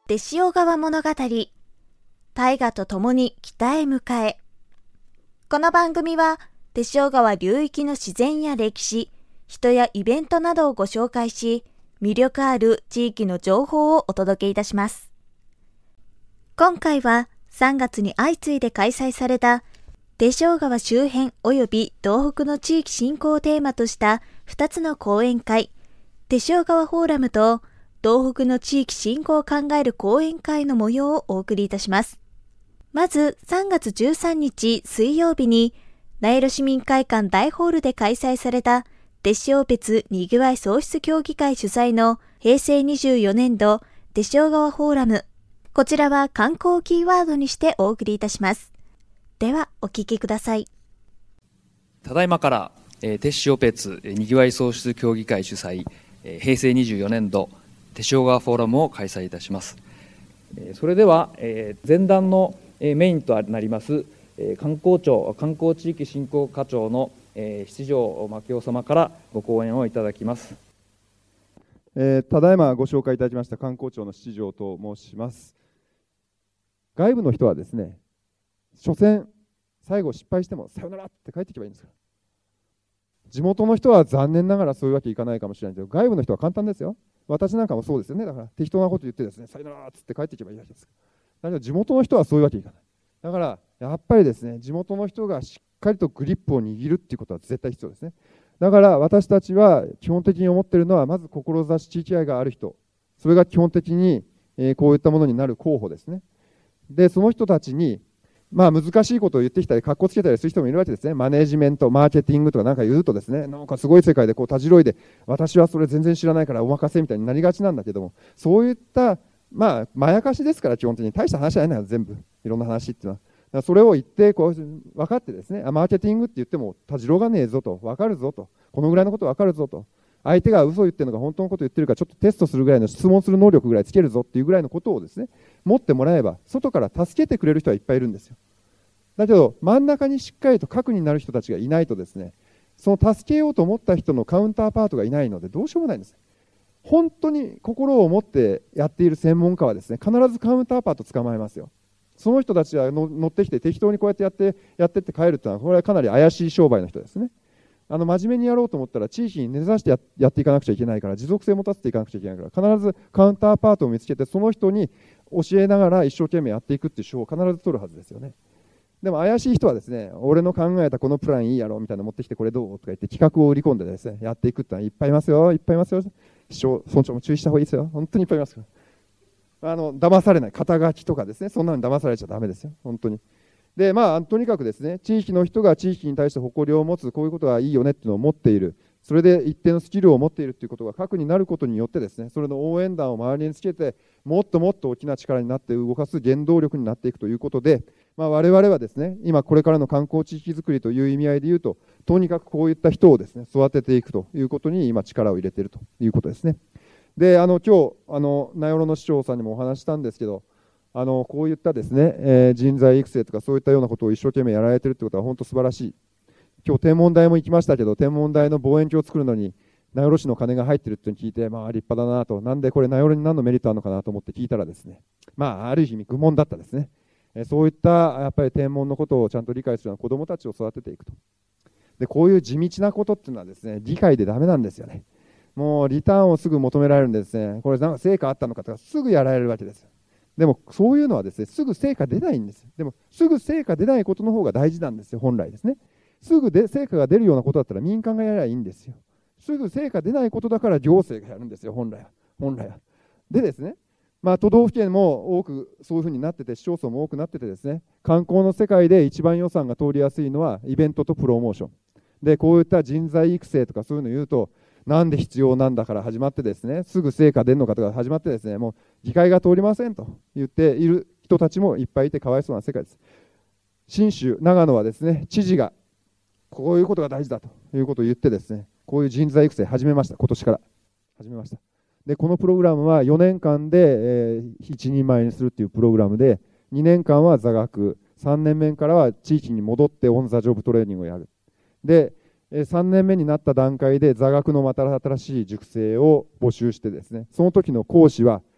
手塩川物語、大河と共に北へ向かえ。この番組は手塩川流域の自然や歴史、人やイベントなどをご紹介し、魅力ある地域の情報をお届けいたします。今回は3月に相次いで開催された手塩川周辺及び東北の地域振興をテーマとした2つの講演会、手塩川フォーラムと東北の地域振興を考える講演会の模様をお送りいたします。まず3月13日水曜日に名寄市民会館大ホールで開催された手塩別にぎわい創出協議会主催の平成24年度手塩川フォーラム。こちらは観光キーワードにしてお送りいたします。ではお聞きください。 ただいまから手塩別にぎわい創出協議会主催平成24年度手塩川フォーラムを開催いたします。それでは前段のメインとなります観光庁観光地域振興課長の七条牧夫様からご講演をいただきます。 ただいまご紹介いただきました観光庁の七条と申します。外部の人はですね、所詮最後失敗してもさよならって帰っていけばいいんですから。地元の人は残念ながらそういうわけいかないかもしれないけど、外部の人は簡単ですよ。私なんかもそうですよね。だから適当なこと言ってですね、さよならっつって帰っていけばいいわけです。だけど地元の人はそういうわけいかない。だからやっぱりですね、地元の人がしっかりとグリップを握るっていうことは絶対必要ですね。だから私たちは基本的に思っているのは、まず志地域愛がある人、それが基本的にこういったものになる候補ですね。でその人たちに難しいことを言ってきたり、かっこつけたりする人もいるわけですね。マネージメント、マーケティングとかなんか言うとですね、なんかすごい世界でこうたじろいで、私はそれ全然知らないからお任せみたいになりがちなんだけども、そういったまやかしですから、基本的に大した話じゃないのよ、全部いろんな話っていうのは。だからそれを言ってこう分かってですね、マーケティングって言ってもたじろがねえぞと、分かるぞと、このぐらいのこと分かるぞと、相手が嘘を言ってるのか本当のことを言ってるかちょっとテストするぐらいの質問する能力ぐらいつけるぞっていうぐらいのことをですね、持ってもらえば外から助けてくれる人はいっぱいいるんですよ。だけど真ん中にしっかりと核になる人たちがいないとですね、その助けようと思った人のカウンターパートがいないのでどうしようもないんです。本当に心を持ってやっている専門家はですね、必ずカウンターパート捕まえますよ。その人たちは乗ってきて適当にこうやってやってって帰るっていうのは、これはかなり怪しい商売の人ですね。真面目にやろうと思ったら地域に根ざしてやっていかなくちゃいけないから、持続性を持たせていかなくちゃいけないから、必ずカウンターパートを見つけてその人に教えながら一生懸命やっていくっていう手法を必ず取るはずですよね。でも怪しい人はですね、俺の考えたこのプランいいやろみたいなの持ってきて、これどうとか言って企画を売り込んでですね、やっていくってのはいっぱいいますよ、いっぱいいますよ。市長村長も注意した方がいいですよ。本当にいっぱいいますよ。騙されない、肩書きとかですね、そんなのに騙されちゃダメですよ、本当に。でとにかくですね、地域の人が地域に対して誇りを持つ、こういうことはいいよねっていうのを持っている、それで一定のスキルを持っているということが核になることによってですね、それの応援団を周りにつけて、もっともっと大きな力になって動かす原動力になっていくということで、我々はですね、今これからの観光地域づくりという意味合いでいうと、とにかくこういった人をですね、育てていくということに今力を入れているということですね。で今日名寄の市長さんにもお話したんですけど、こういったですね、人材育成とかそういったようなことを一生懸命やられているということは本当素晴らしい。今日天文台も行きましたけど、天文台の望遠鏡を作るのに名寄市の金が入っているって聞いて、立派だなと、なんでこれ名寄に何のメリットあるのかなと思って聞いたらですね、ある意味愚問だったですね。そういったやっぱり天文のことをちゃんと理解するような子どもたちを育てていくと。でこういう地道なことっていうのはですね、理解でダメなんですよね。もうリターンをすぐ求められるんですね。これなんか成果あったのかとかすぐやられるわけです。でもそういうのはですね、すぐ成果出ないんです。でもすぐ成果出ないことの方が大事なんですよ、本来ですね。すぐ成果が出るようなことだったら民間がやればいいんですよ。すぐ成果出ないことだから行政がやるんですよ、本来は。でですね、都道府県も多くそういうふうになってて、市町村も多くなっててですね、観光の世界で一番予算が通りやすいのはイベントとプロモーションで、こういった人材育成とかそういうのを言うと、なんで必要なんだから始まってですね、すぐ成果出るのかとか始まってですね、もう議会が通りませんと言っている人たちもいっぱいいてかわいそうな世界です。信州、長野はですね、知事がこういうことが大事だということを言ってですね、こういう人材育成始めました。今年から始めました。でこのプログラムは4年間で、一人前にするっていうプログラムで、2年間は座学、3年目からは地域に戻ってオン・ザ・ジョブトレーニングをやる。で3年目になった段階で座学のまた新しい塾生を募集してですね、その時の講師は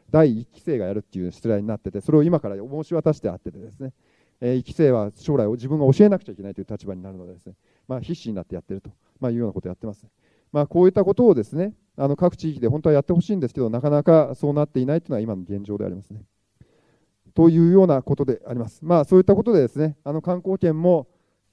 第1期生がやるっていう出題になってて、それを今から申し渡してあってですね、1期生は将来を自分が教えなくちゃいけないという立場になるのでですね、必死になってやっていると、いうようなことをやってます。こういったことをですね、各地域で本当はやってほしいんですけど、なかなかそうなっていないというのは今の現状でありますね。というようなことであります。そういったことでですね、観光圏も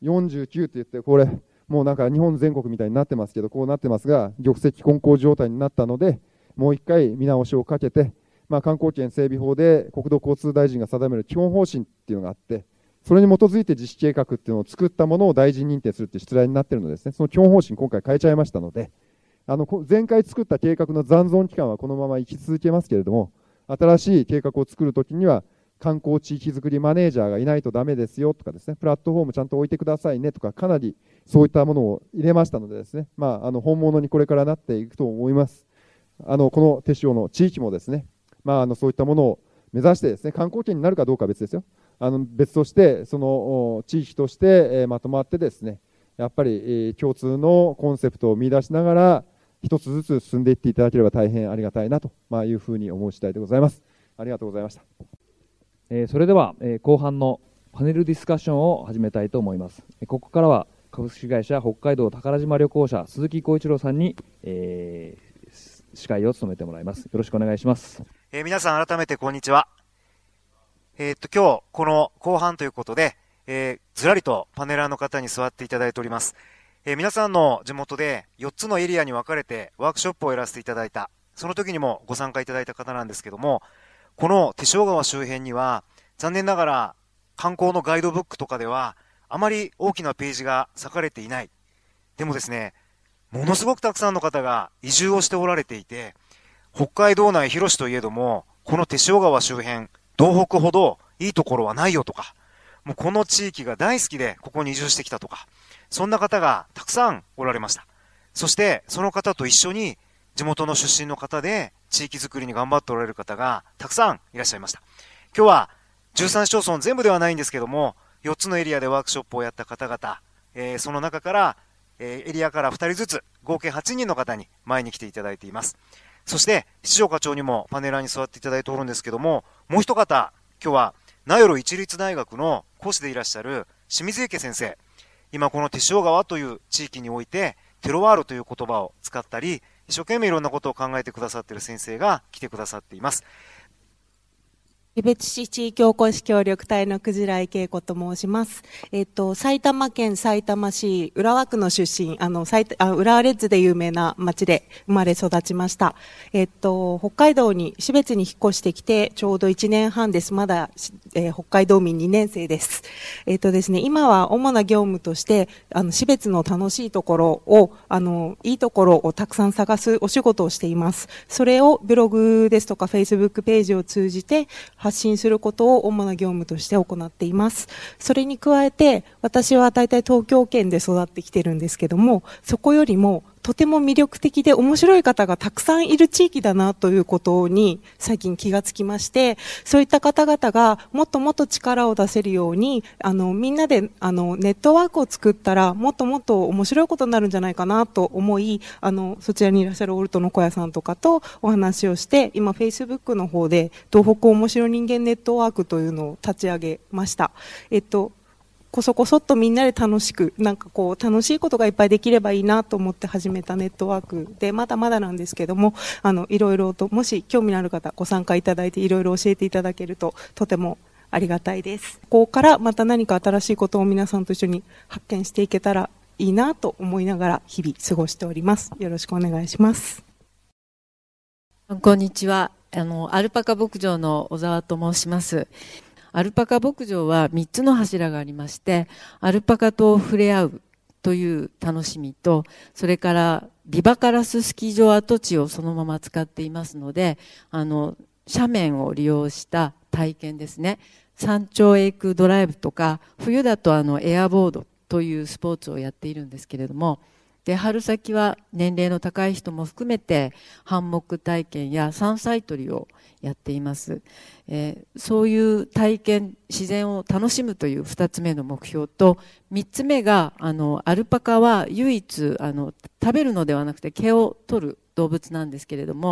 49といって、これ、もうなんか日本全国みたいになってますけど、こうなってますが、玉石混交状態になったので、もう一回見直しをかけて、観光圏整備法で国土交通大臣が定める基本方針っていうのがあって、それに基づいて実施計画っていうのを作ったものを大臣認定するっていう出題になっているのでですね、その基本方針今回変えちゃいましたので、前回作った計画の残存期間はこのまま生き続けますけれども、新しい計画を作るときには、観光地域づくりマネージャーがいないとダメですよとかですね、プラットフォームちゃんと置いてくださいねとか、かなりそういったものを入れましたのでですね、本物にこれからなっていくと思います。この手塩の地域もですね、そういったものを目指してですね、観光県になるかどうかは別ですよ。別として、その地域としてまとまってですね、やっぱり共通のコンセプトを見出しながら、一つずつ進んでいっていただければ大変ありがたいなというふうに思う次第でございます。ありがとうございました。 それでは、後半のパネルディスカッションを始めたいと思います。ここからは株式会社北海道宝島旅行社鈴木浩一郎さんに、司会を務めてもらいます。よろしくお願いします。 皆さん改めてこんにちは。今日この後半ということで、ずらりとパネラーの方に座っていただいております。皆さんの地元で4つのエリアに分かれてワークショップをやらせていただいた、その時にもご参加いただいた方なんですけども、この手塩川周辺には残念ながら観光のガイドブックとかではあまり大きなページが割かれていない。でもですね、ものすごくたくさんの方が移住をしておられていて、北海道内広しといえども、この手塩川周辺、道北ほどいいところはないよとか、もうこの地域が大好きでここに移住してきたとか、そんな方がたくさんおられました。そしてその方と一緒に地元の出身の方で地域づくりに頑張っておられる方がたくさんいらっしゃいました。今日は13市町村全部ではないんですけども、4つのエリアでワークショップをやった方々、その中からエリアから2人ずつ合計8人の方に前に来ていただいています。そして市長課長にもパネラーに座っていただいておるんですけども、もう一方今日は名寄一律大学の講師でいらっしゃる清水池先生、今この手塩川という地域においてテロワールという言葉を使ったり、一生懸命いろんなことを考えてくださっている先生が来てくださっています。 江別市地域おこし協力隊の鯨井恵子と申します。埼玉県さいたま市浦和区の出身、浦和レッズで有名な町で生まれ育ちました。北海道に、標別に引っ越してきてちょうど1年半です。まだ、北海道民2年生です。ですね、今は主な業務として、標別の楽しいところを、いいところをたくさん探すお仕事をしています。それをブログですとかフェイスブックページを通じて、発信することを主な業務として行っています。それに加えて、私は大体東京圏で育ってきてるんですけども、そこよりもとても魅力的で面白い方がたくさんいる地域だなということに最近気がつきまして、そういった方々がもっともっと力を出せるように、みんなでネットワークを作ったらもっともっと面白いことになるんじゃないかなと思い、そちらにいらっしゃるオルトの小屋さんとかとお話をして、今 Facebook の方で東北面白人間ネットワークというのを立ち上げました。こそこそっとみんなで楽しく、楽しいことがいっぱいできればいいなと思って始めたネットワークで、まだまだなんですけども、いろいろと、もし興味のある方、ご参加いただいていろいろ教えていただけると、とてもありがたいです。ここからまた何か新しいことを皆さんと一緒に発見していけたらいいなと思いながら日々過ごしております。よろしくお願いします。 こんにちは。アルパカ牧場の小沢と申します。アルパカ牧場は3つの柱がありまして、アルパカと触れ合うという楽しみと、それからビバカラススキー場跡地をそのまま使っていますので、斜面を利用した体験ですね。山頂へ行くドライブとか、冬だとエアボードというスポーツをやっているんですけれども、で春先は年齢の高い人も含めてハンモック体験や山菜採りをやっています。そういう体験、自然を楽しむという2つ目の目標と、3つ目がアルパカは唯一食べるのではなくて毛を取る動物なんですけれども、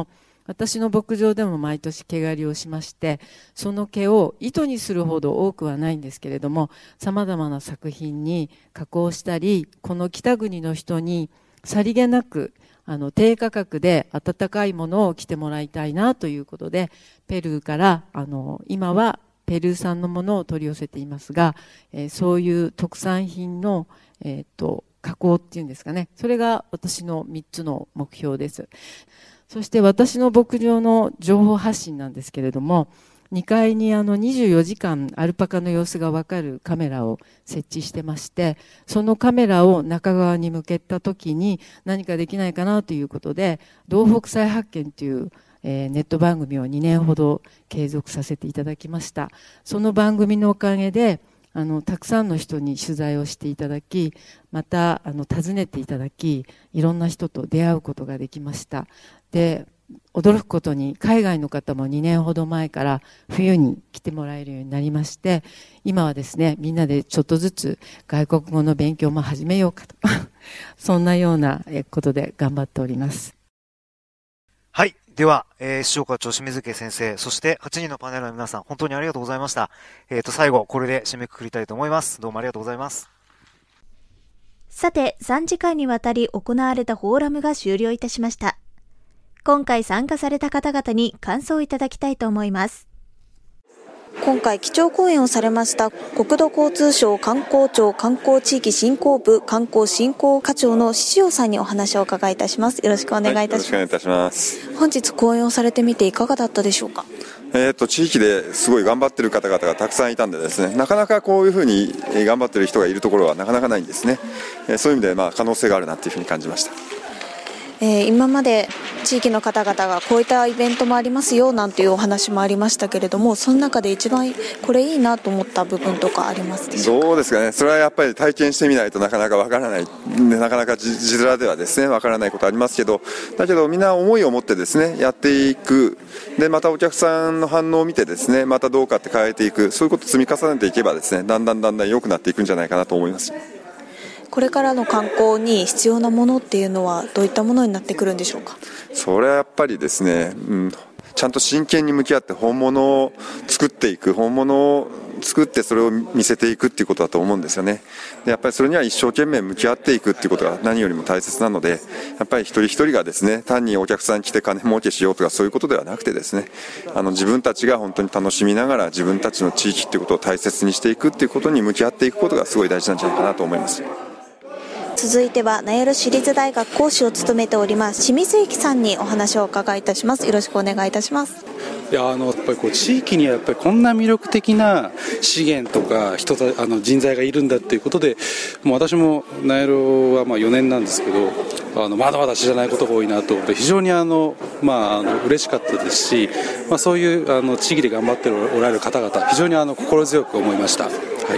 私の牧場でも毎年毛刈りをしまして、その毛を糸にするほど多くはないんですけれども、様々な作品に加工したり、この北国の人にさりげなく低価格で温かいものを着てもらいたいなということで、ペルーから今はペルー産のものを取り寄せていますが、そういう特産品の、加工っていうんですかね、それが私の3つの目標です。そして私の牧場の情報発信なんですけれども、2階に24時間アルパカの様子がわかるカメラを設置してまして、そのカメラを中側に向けた時に何かできないかなということで、東北再発見というネット番組を2年ほど継続させていただきました。その番組のおかげでたくさんの人に取材をしていただき、また訪ねていただき、いろんな人と出会うことができました。で、驚くことに海外の方も2年ほど前から冬に来てもらえるようになりまして、今はですね、みんなでちょっとずつ外国語の勉強も始めようかとそんなようなことで頑張っております。 はい。では、市長課長清水家先生、そして8人のパネラーの皆さん、本当にありがとうございました。最後、これで締めくくりたいと思います。どうもありがとうございます。 さて、3時間にわたり行われたフォーラムが終了いたしました。今回参加された方々に感想をいただきたいと思います。今回基調講演をされました国土交通省観光庁観光地域振興部観光振興課長の宍尾さんにお話を伺いいたします。よろしくお願いいたします。 よろしくお願いいたします。 本日講演をされてみていかがだったでしょうか。 地域ですごい頑張っている方々がたくさんいたんでですね、なかなかこういうふうに頑張っている人がいるところはなかなかないんですね。そういう意味で可能性があるなというふうに感じました。 今まで地域の方々がこういったイベントもありますよなんていうお話もありましたけれども、その中で一番これいいなと思った部分とかありますでしょうか。 そうですかね。それはやっぱり体験してみないとなかなかわからない、なかなか字面ではですねわからないことありますけど、だけどみんな思いを持ってですねやっていく。でまたお客さんの反応を見てですね、またどうかって変えていく、そういうことを積み重ねていけばですね、だんだん良くなっていくんじゃないかなと思います。 これからの観光に必要なものっていうのはどういったものになってくるんでしょうか。 それはやっぱりですね、ちゃんと真剣に向き合って本物を作っていく、本物を作ってそれを見せていくっていうことだと思うんですよね。でやっぱりそれには一生懸命向き合っていくっていうことが何よりも大切なので、やっぱり一人一人がですね単にお客さん来て金儲けしようとかそういうことではなくてですね、自分たちが本当に楽しみながら自分たちの地域っていうことを大切にしていくっていうことに向き合っていくことがすごい大事なんじゃないかなと思います。 続いては名寄市立大学講師を務めております清水幸さんにお話をお伺いいたします。よろしくお願いいたします。 やっぱり地域にはやっぱりこんな魅力的な資源とか人材がいるんだということで、もう私も名寄は4年なんですけど、まだまだ知らないことが多いなと思って非常に嬉しかったですし、そういう地域で頑張っておられる方々非常に心強く思いました。はい。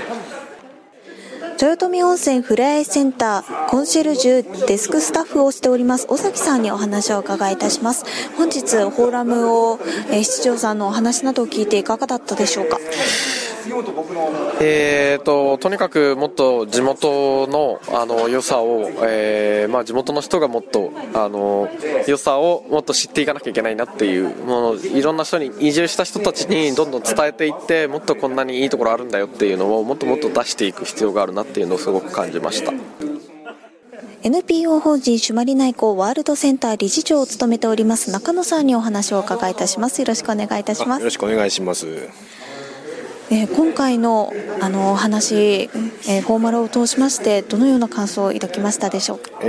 豊富温泉ふれあいセンターコンシェルジュデスクスタッフをしております尾崎さんにお話を伺いいたします。本日フォーラムを、市長さんのお話などを聞いていかがだったでしょうか。 とにかくもっと地元の良さを、地元の人がもっと良さをもっと知っていかなきゃいけないなっていうもの、いろんな人に移住した人たちにどんどん伝えていって、もっとこんなにいいところあるんだよっていうのをもっともっと出していく必要があるなっていうのをすごく感じました。 NPO 法人朱鞠内湖ワールドセンター理事長を務めております中野さんにお話をお伺いいたします。よろしくお願いいたします。 よろしくお願いします。 今回のお話、フォーマルを通しましてどのような感想を抱きましたでしょうか。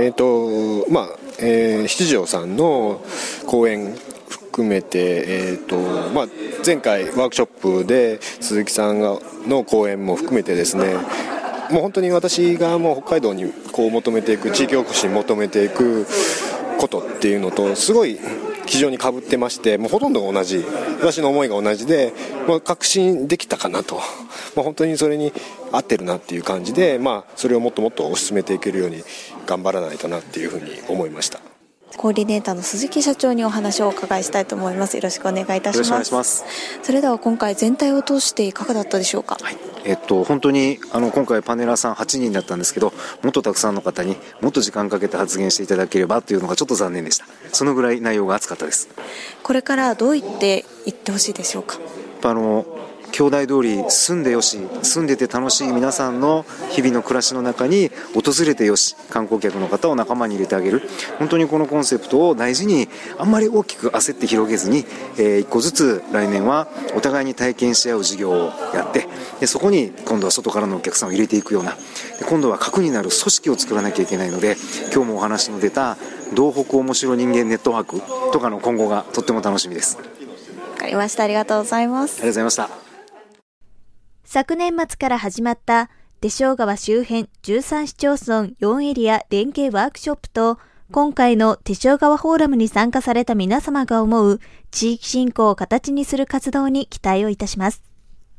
七条さんの講演含めて、前回ワークショップで鈴木さんの講演も含めてですね、もう本当に私がもう北海道にこう求めていく地域おこしに求めていくことっていうのとすごい非常に被ってまして、もうほとんどが同じ、私の思いが同じで、確信できたかなと、本当にそれに合ってるなっていう感じで、それをもっともっと推し進めていけるように頑張らないとなっていうふうに思いました。 コーディネーターの鈴木社長にお話をお伺いしたいと思います。よろしくお願いいたします。 よろしくお願いします。 それでは今回全体を通していかがだったでしょうか。 はい、 本当に今回パネラーさん8人だったんですけど、もっとたくさんの方にもっと時間かけて発言していただければというのがちょっと残念でした。そのぐらい内容が熱かったです。 これからどう言っていってほしいでしょうか。 兄弟通り住んでよし、住んでて楽しい皆さんの日々の暮らしの中に訪れてよし、観光客の方を仲間に入れてあげる、本当にこのコンセプトを大事に、あんまり大きく焦って広げずに、一個ずつ来年はお互いに体験し合う事業をやって、でそこに今度は外からのお客さんを入れていくような、今度は核になる組織を作らなきゃいけないので、今日もお話の出た道北おもしろ人間ネットワークとかの今後がとっても楽しみです。 わかりました。ありがとうございます。 ありがとうございました。 昨年末から始まった出生川周辺13市町村4エリア連携ワークショップと、今回の手塩川フォーラムに参加された皆様が思う地域振興を形にする活動に期待をいたします。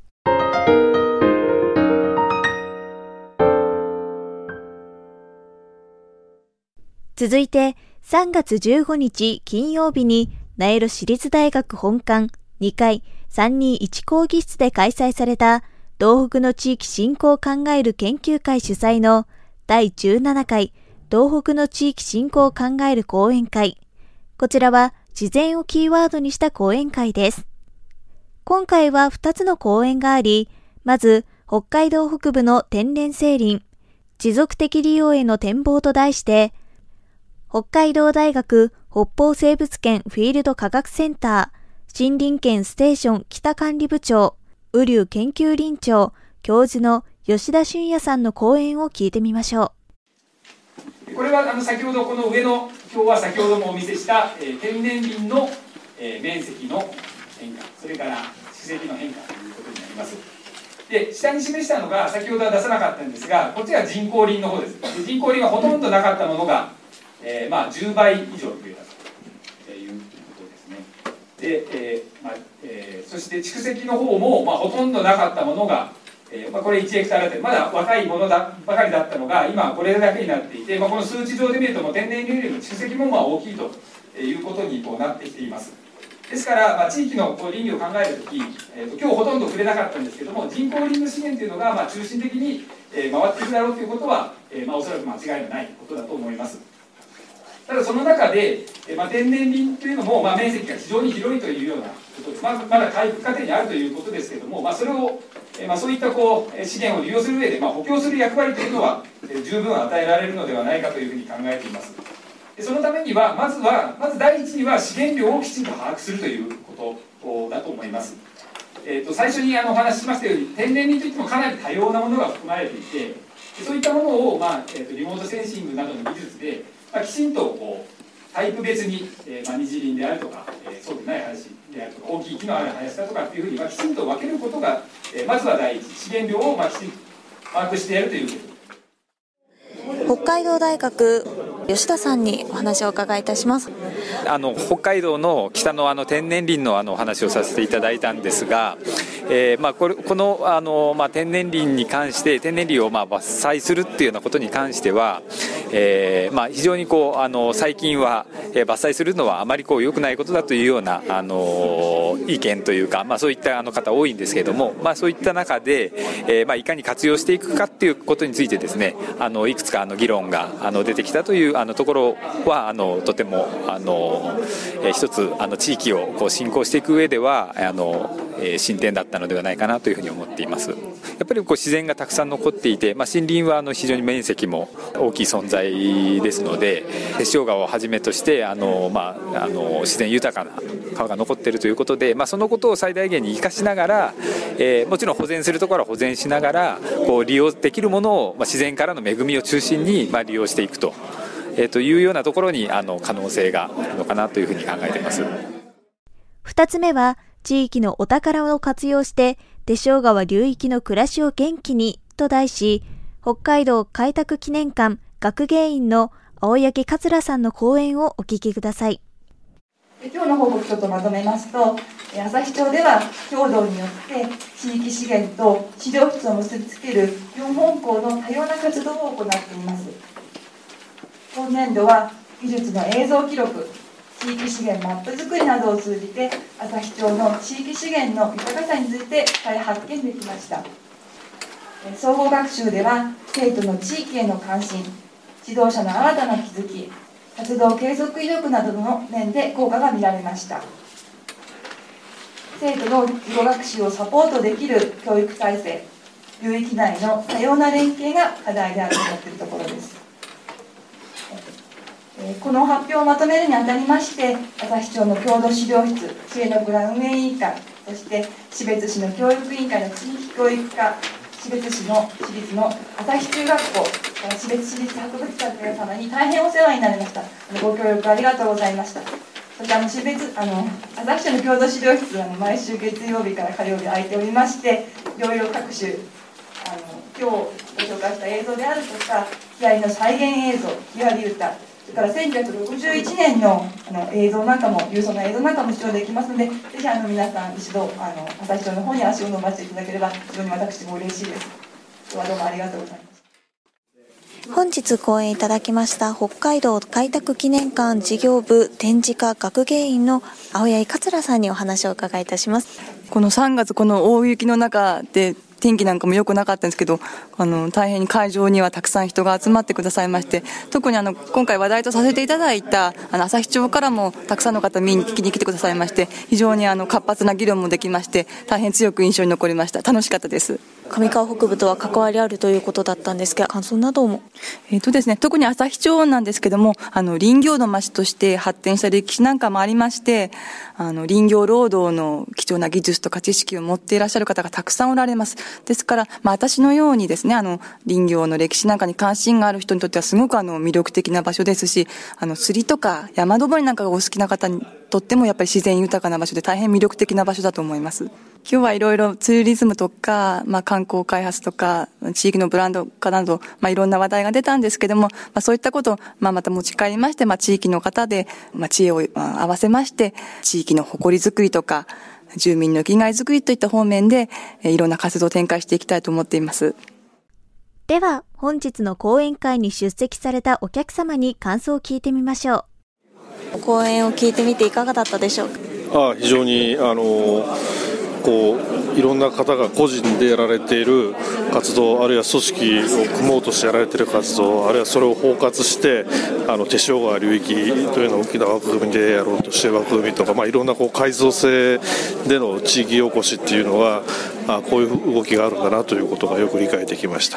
続いて3月15日金曜日に名寄市立大学本館2階321講義室で開催された東北の地域振興を考える研究会主催の第17回東北の地域振興を考える講演会。こちらは自然をキーワードにした講演会です。今回は2つの講演があり、まず北海道北部の天然生林、持続的利用への展望と題して、北海道大学北方生物圏フィールド科学センター森林圏ステーション北管理部長雨竜研究林長教授の吉田俊也さんの講演を聞いてみましょう。これは先ほどこの上の今日は先ほどもお見せした、天然林の、面積の変化、それから蓄積の変化ということになります。で下に示したのが先ほどは出さなかったんですが、こっちが人工林の方です。で人工林はほとんどなかったものが、10倍以上増えたということですね。でそして蓄積の方も、ほとんどなかったものが、これ1ヘクタールあたりまだ若いものばかりだったのが今これだけになっていて、この数値上で見るともう天然林よりも蓄積も大きいということになってきています。ですから、地域の林業を考えるとき、今日ほとんど触れなかったんですけども、人工林の資源というのが中心的に回っていくだろうということは、おそらく間違いのないことだと思います。ただその中で、天然林というのも、面積が非常に広いというようなことです。まだ回復過程にあるということですけれども、それを、そういった資源を利用する上で、補強する役割というのは、十分与えられるのではないかというふうに考えています。でそのためにはまず第一には資源量をきちんと把握するということだと思います。最初にお話ししましたように、天然林といってもかなり多様なものが含まれていて、そういったものを、リモートセンシングなどの技術できちんとタイプ別に、二次林であるとか、そうでない林であるとか、大きい木のある林だとかっていうふうに、きちんと分けることが、まずは第一、資源量をきちんと把握してやるということ。 北海道大学吉田さんにお話をお伺いいたします。 北海道の北の天然林のお話をさせていただいたんですが、この天然林に関して、天然林を伐採するっていうようなことに関しては、非常に最近は伐採するのはあまり良くないことだというような意見というか、そういった方多いんですけれども、そういった中で、いかに活用していくかっていうことについてですね、いくつか議論が出てきたというところはとても一つ地域を振興していく上では進展だったのではないかなというふうに思っています。やっぱり自然がたくさん残っていて、森林は非常に面積も大きい存在ですので、手塩川をはじめとして自然豊かな川が残っているということで、そのことを最大限に生かしながら、もちろん保全するところは保全しながら利用できるものを、自然からの恵みを中心に利用していくというようなところに可能性があるのかなというふうに考えています。 2つ目は地域のお宝を活用して手塩川流域の暮らしを元気にと題し、北海道開拓記念館学芸員の青柳桂さんの講演をお聞きください。 今日の報告書とまとめますと、旭町では共同によって地域資源と資料室を結びつける4本校の多様な活動を行っています。今年度は技術の映像記録、地域資源マップ作りなどを通じて旭町の地域資源の豊かさについて再発見できました。 総合学習では生徒の地域への関心、指導者の新たな気づき、活動継続意欲などの面で効果が見られました。生徒の自己学習をサポートできる教育体制、流域内の多様な連携が課題であると思っているところです。この発表をまとめるにあたりまして、旭町の郷土資料室、知恵の蔵運営委員会、そして士別市の教育委員会の地域教育課、士別市の私立の旭中学校、士別市立博物館の皆様に大変お世話になりました。ご協力ありがとうございました。そして旭市の郷土資料室は毎週月曜日から火曜日空いておりまして、いろいろ各種今日ご紹介した映像であるとか、木遣りの再現映像、木遣り歌、それから1961年の映像なんかも、郵送の映像なんかも視聴できますので、ぜひ皆さん一度旭町の方に足を伸ばしていただければ非常に私も嬉しいです。今日はどうもありがとうございます。 本日講演いただきました北海道開拓記念館事業部展示課学芸員の青柳桂さんにお話を伺いいたします。 この3月この大雪の中で天気なんかも良くなかったんですけど、大変に会場にはたくさん人が集まってくださいまして、特に今回話題とさせていただいた旭町からもたくさんの方見に来てくださいまして、非常に活発な議論もできまして、大変強く印象に残りました。楽しかったです。 上川北部とは関わりあるということだったんですが、感想なども。 ですね、特に旭町なんですけども、林業の町として発展した歴史なんかもありまして、林業労働の貴重な技術とか知識を持っていらっしゃる方がたくさんおられます。ですから、私のようにですね、林業の歴史なんかに関心がある人にとってはすごく魅力的な場所ですし、釣りとか山登りなんかがお好きな方にとってもやっぱり自然豊かな場所で大変魅力的な場所だと思います。今日はいろいろツーリズムとか、観光開発とか地域のブランド化など、いろんな話題が出たんですけども、そういったことをまた持ち帰りまして、地域の方で知恵を合わせまして地域の誇りづくりとか住民の生きがいづくりといった方面でいろんな活動を展開していきたいと思っています。 では本日の講演会に出席されたお客様に感想を聞いてみましょう。講演を聞いてみていかがだったでしょうか。 非常にいろんな方が個人でやられている活動、あるいは組織を組もうとしてやられている活動、あるいはそれを包括して手塩川流域というのを大きな枠組みでやろうとしている枠組みとか、いろんな改造性での地域おこしっていうのはこういう動きがあるんだなということがよく理解できました。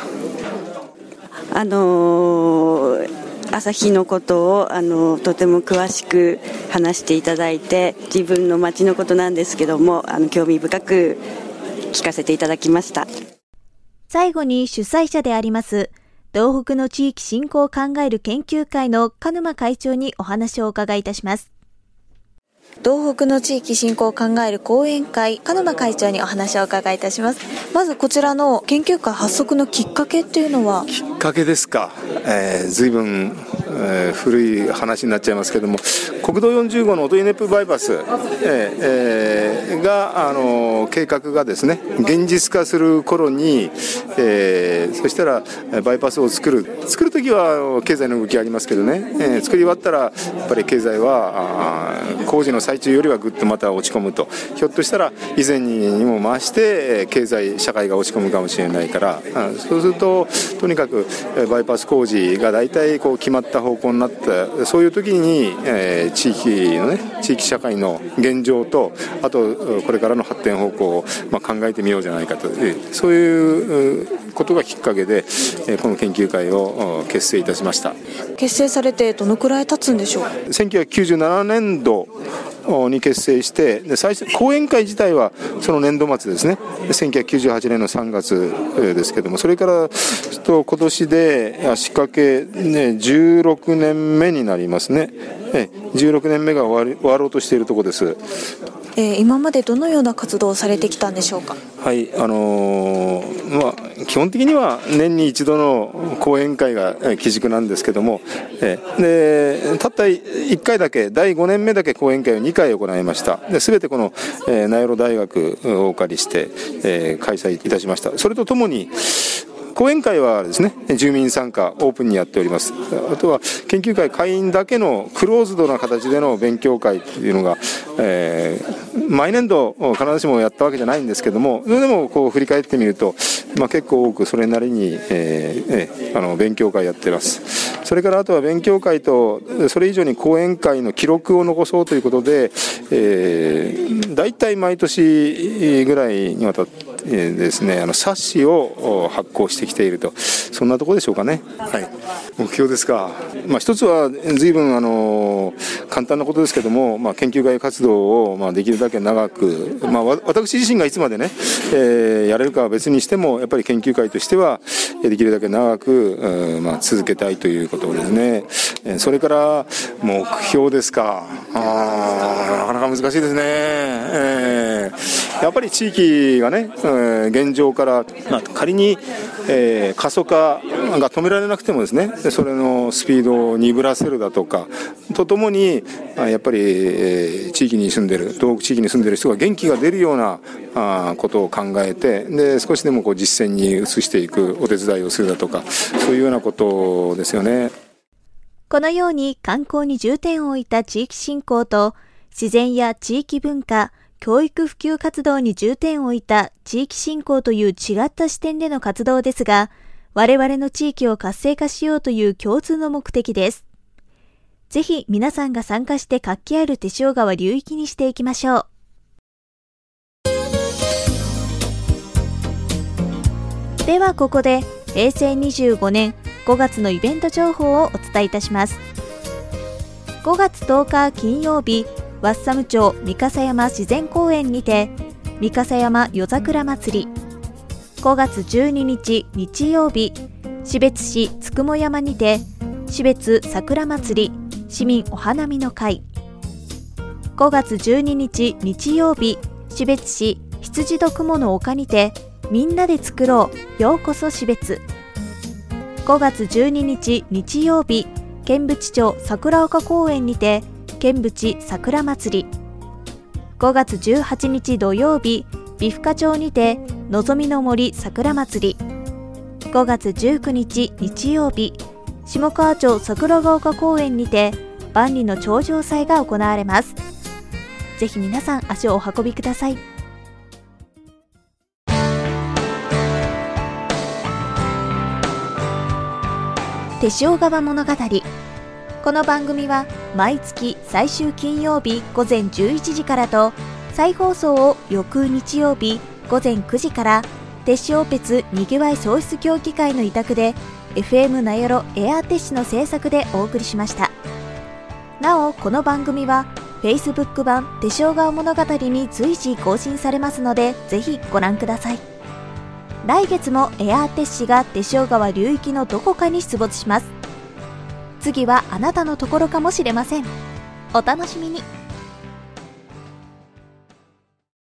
旭のことをとても詳しく話していただいて、自分の町のことなんですけども興味深く聞かせていただきました。 最後に主催者であります東北の地域振興を考える研究会の鹿沼会長にお話をお伺いいたします。 東北の地域振興を考える講演会、鹿沼会長にお話をお伺いいたします。まずこちらの研究会発足のきっかけっていうのは。 きっかけですか。随分、古い話になっちゃいますけども、国道40号の音威ネップバイパス、が計画がですね現実化する頃に、そしたらバイパスを作る時は経済の動きありますけどね、作り終わったらやっぱり経済は工事の最中よりはぐっとまた落ち込むと、ひょっとしたら以前にも増して経済社会が落ち込むかもしれないから、そうするととにかくバイパス工事が大体決まった方向になった、そういう時に、地域社会の現状とあとこれからの発展方向を、考えてみようじゃないかと、そういうことがきっかけで、この研究会を結成いたしました。 結成されてどのくらい経つんでしょう。 1997年度に結成して、で最初講演会自体はその年度末ですね、1998年の3月ですけども、それから今年で仕掛け、16年目になりますね。16年目が終わろうとしているところです。 今までどのような活動をされてきたんでしょうか。 はい、基本的には年に一度の講演会が基軸なんですけども、でたった1回だけ、第5年目だけ講演会を2回行いました。全てこの名寄大学をお借りして、開催いたしました。それとともに講演会はですね、住民参加オープンにやっております。あとは研究会会員だけのクローズドな形での勉強会というのが、毎年度必ずしもやったわけじゃないんですけども、それでもこう振り返ってみると、結構多くそれなりに、勉強会やってます。それからあとは勉強会とそれ以上に講演会の記録を残そうということで、だいたい毎年ぐらいにわたってですね、冊子を発行してきていると、そんなところでしょうかね。はい、目標ですか。一つは随分簡単なことですけども、研究会活動をできるだけ長く、私自身がいつまでね、やれるかは別にしても、やっぱり研究会としてはできるだけ長く、続けたいということですね。それから目標ですか。なかなか難しいですね。やっぱり地域がね、現状から、仮に、過疎化が止められなくてもですね、それのスピードを鈍らせるだとかとともに、やっぱり、地域に住んでる、東北地域に住んでる人が元気が出るようなことを考えて、で少しでもこう実践に移していくお手伝いをするだとか、そういうようなことですよね。 このように観光に重点を置いた地域振興と、自然や地域文化、教育普及活動に重点を置いた地域振興という違った視点での活動ですが、我々の地域を活性化しようという共通の目的です。ぜひ皆さんが参加して活気ある手塩川流域にしていきましょう。ではここで平成25年5月のイベント情報をお伝えいたします。5月10日金曜日、ワッサム町三笠山自然公園にて三笠山夜桜祭り。5月12日日曜日、標津市つくも山にて標津桜祭り市民お花見の会。5月12日日曜日、標津市羊と雲の丘にてみんなで作ろうようこそ標津。5月12日日曜日、剣淵町桜丘公園にて剣淵桜祭り。5月18日土曜日、美深町にてのぞみの森桜祭り。5月19日日曜日、下川町桜ヶ丘公園にて万里の長城祭が行われます。ぜひ皆さん足をお運びください。手塩川物語。この番組は毎月最終金曜日午前11時からと、再放送を翌日曜日午前9時から、手塩別にぎわい創出協議会の委託で FM なよろエアーテッシの制作でお送りしました。なおこの番組は Facebook 版手塩川物語に随時更新されますので、ぜひご覧ください。来月もエアーテッシが手塩川流域のどこかに出没します。次はあなたのところかもしれません。お楽しみに。